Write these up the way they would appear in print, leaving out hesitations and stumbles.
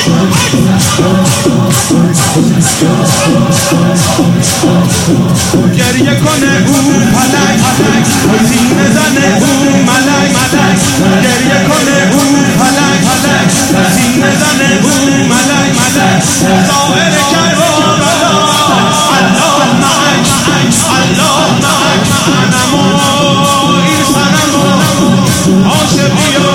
گریه کنه او پلک سینه زنه او ملک گریه کنه او پلک سینه زنه او ملک ظاهر کربلا الله معک الله معک منم و این صنم و عاشقی و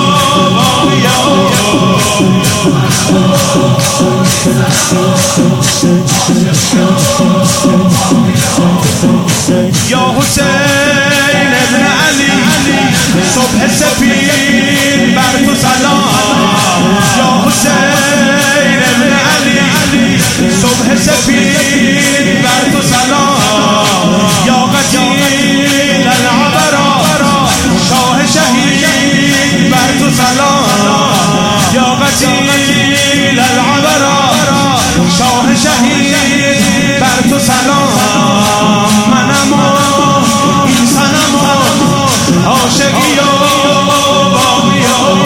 یا حسین ابن علی صبح سپید بر تو سلام یا حسین ابن علی صبح سپید بر تو سلام یا قتیل العبرا شاه شهید بر تو سلام یا قتیل العبرا شاه شهید بر تو سلام منم و این صنم و عاشقی و باقی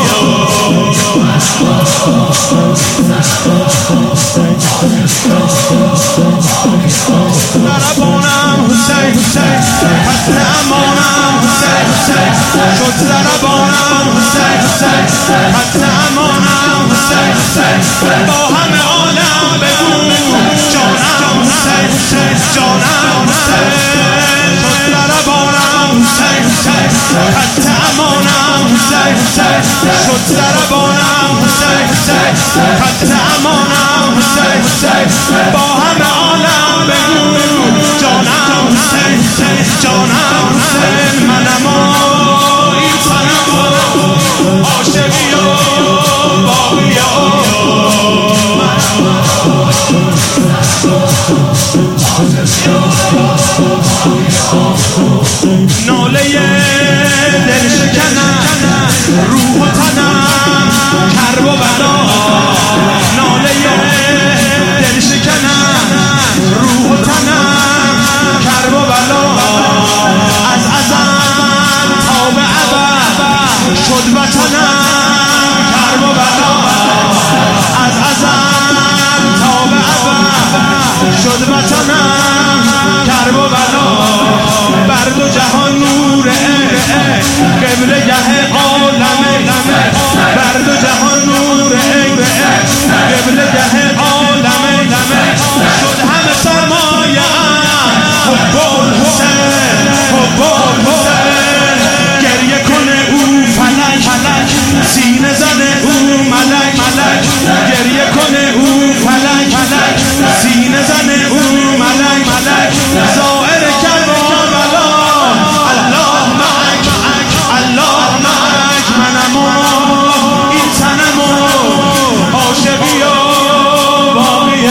ضربانم حسین حسن امانم حسین شد ضربانم حسین حسن امانم حسین با همه عالم بگو جانم حسین جانم حسین شد ضربانم حسین حسن امانم حسین شد ضربانم حسین حسن امانم حسین با همه عالم بگو جانم حسین جانم حسین منم و این صنم و عاشقی و باقی ناله دل شکنم روح و تنم کرب و بلا ناله دل شکنم روح و تنم کرب و بلا از ازل تا به ابد شد وطنم کرب و بلا از ازل تا به ابد شد وطنم کرب و بلا بر دو جهان نور قبله گه عالمه بر دو جهان نور قبله گه عالمه شد همه سرمایه حب الحسین حب الحسین گریه کنه او فلک سینه زنه او ملک گریه کنه او فلک سینه زنه او ملک ظاهر کربلا الله معک الله معک منم و این صنم و عاشقی و باقی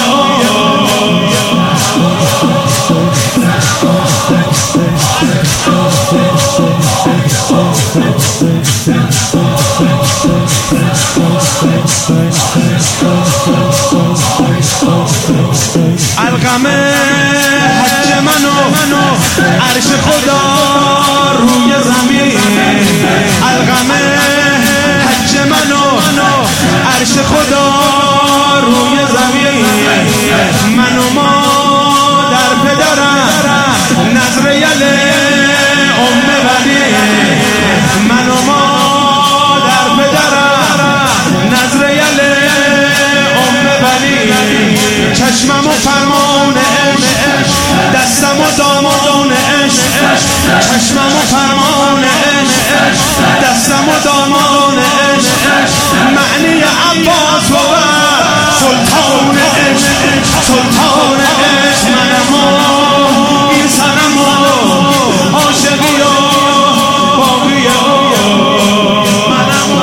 الغم حج منو عرش خدا روی زمین الغم حج منو عرش خدا روی زمین منو مادر پدرم نظر یله ام ولی منو مادر پدرم نظر یله ام ولی چشمم و فرمان عشق دستم و دامان عشق چشمم و فرمان عشق دستم و دامان عشق معنی عباس بود سلطان عشق سلطان عشق منم و این صنم و عاشقی و باقی منم